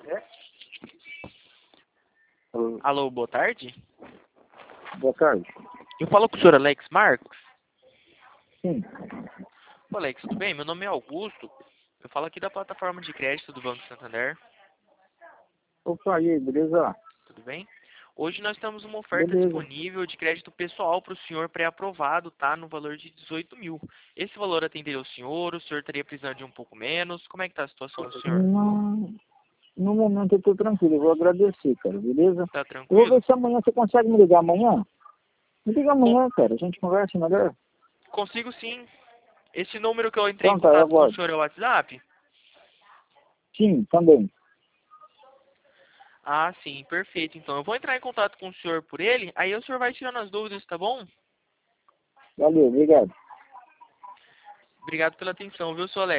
Alô, boa tarde. Boa tarde. Eu falo com o senhor Alex Marques. Sim. Ô, Alex, tudo bem? Meu nome é Augusto. Eu falo aqui da plataforma de crédito do Banco Santander. Opa, e aí, beleza? Tudo bem? Hoje nós temos uma oferta Beleza. disponível de crédito pessoal para o senhor pré-aprovado, tá? No valor de 18 mil. Esse valor atenderia o senhor estaria precisando de um pouco menos? Como é que tá a situação do senhor? Não, no momento eu tô tranquilo, eu vou agradecer, cara, beleza? Tá Eu vou tranquilo? ver se amanhã você consegue me ligar amanhã. Me liga amanhã, cara, a gente conversa melhor. Consigo sim. Esse número que eu entrei em Então tá, eu contato com o aguardo. senhor é o WhatsApp? Sim, também. Ah, sim, perfeito. Então eu vou entrar em contato com o senhor por ele, aí o senhor vai tirando as dúvidas, tá bom? Valeu, obrigado. Obrigado pela atenção, viu, seu Alex?